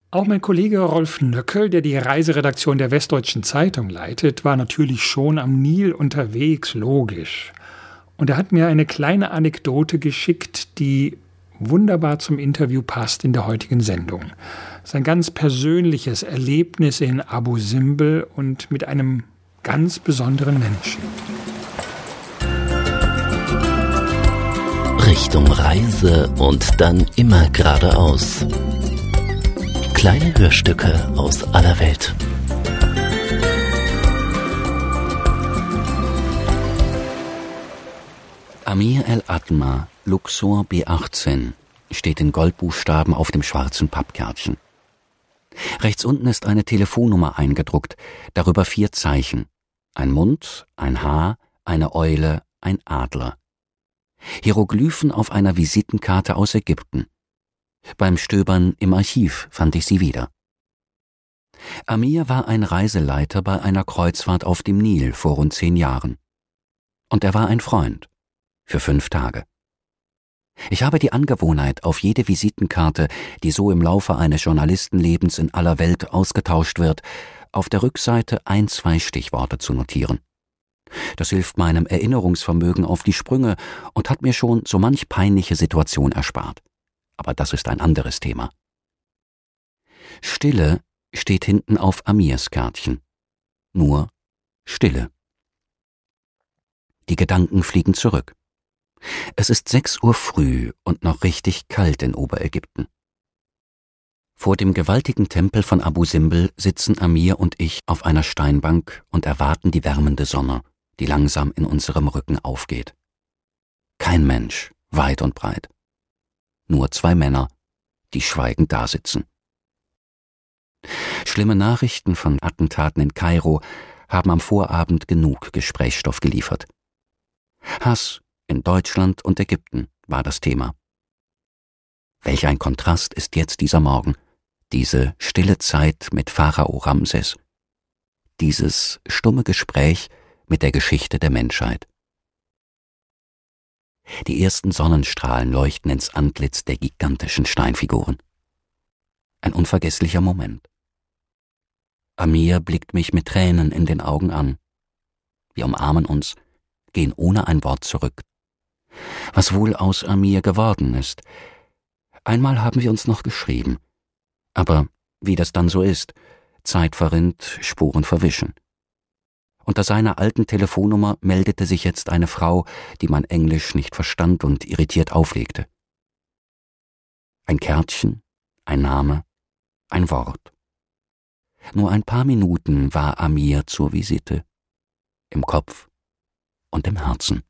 Auch mein Kollege Rolf Nöckel, der die Reiseredaktion der Westdeutschen Zeitung leitet, war natürlich schon am Nil unterwegs, logisch. Und er hat mir eine kleine Anekdote geschickt, die wunderbar zum Interview passt in der heutigen Sendung. Sein ganz persönliches Erlebnis in Abu Simbel und mit einem ganz besonderen Menschen. Richtung Reise und dann immer geradeaus. Kleine Hörstücke aus aller Welt. Amir El-Atma, Luxor B18, steht in Goldbuchstaben auf dem schwarzen Pappkärtchen. Rechts unten ist eine Telefonnummer eingedruckt, darüber 4 Zeichen. Ein Mund, ein Haar, eine Eule, ein Adler. Hieroglyphen auf einer Visitenkarte aus Ägypten. Beim Stöbern im Archiv fand ich sie wieder. Amir war ein Reiseleiter bei einer Kreuzfahrt auf dem Nil vor rund 10 Jahren. Und er war ein Freund. Für 5 Tage. Ich habe die Angewohnheit, auf jede Visitenkarte, die so im Laufe eines Journalistenlebens in aller Welt ausgetauscht wird, auf der Rückseite 1, 2 Stichworte zu notieren. Das hilft meinem Erinnerungsvermögen auf die Sprünge und hat mir schon so manch peinliche Situation erspart. Aber das ist ein anderes Thema. Stille steht hinten auf Amirs Kärtchen. Nur Stille. Die Gedanken fliegen zurück. Es ist 6 Uhr früh und noch richtig kalt in Oberägypten. Vor dem gewaltigen Tempel von Abu Simbel sitzen Amir und ich auf einer Steinbank und erwarten die wärmende Sonne, die langsam in unserem Rücken aufgeht. Kein Mensch, weit und breit. Nur 2 Männer, die schweigend dasitzen. Schlimme Nachrichten von Attentaten in Kairo haben am Vorabend genug Gesprächsstoff geliefert. Hass in Deutschland und Ägypten war das Thema. Welch ein Kontrast ist jetzt dieser Morgen, diese stille Zeit mit Pharao Ramses, dieses stumme Gespräch mit der Geschichte der Menschheit. Die ersten Sonnenstrahlen leuchten ins Antlitz der gigantischen Steinfiguren. Ein unvergesslicher Moment. Amir blickt mich mit Tränen in den Augen an. Wir umarmen uns, gehen ohne ein Wort zurück. Was wohl aus Amir geworden ist. Einmal haben wir uns noch geschrieben. Aber wie das dann so ist, Zeit verrinnt, Spuren verwischen. Unter seiner alten Telefonnummer meldete sich jetzt eine Frau, die mein Englisch nicht verstand und irritiert auflegte. Ein Kärtchen, ein Name, ein Wort. Nur ein paar Minuten war Amir zur Visite. Im Kopf und im Herzen.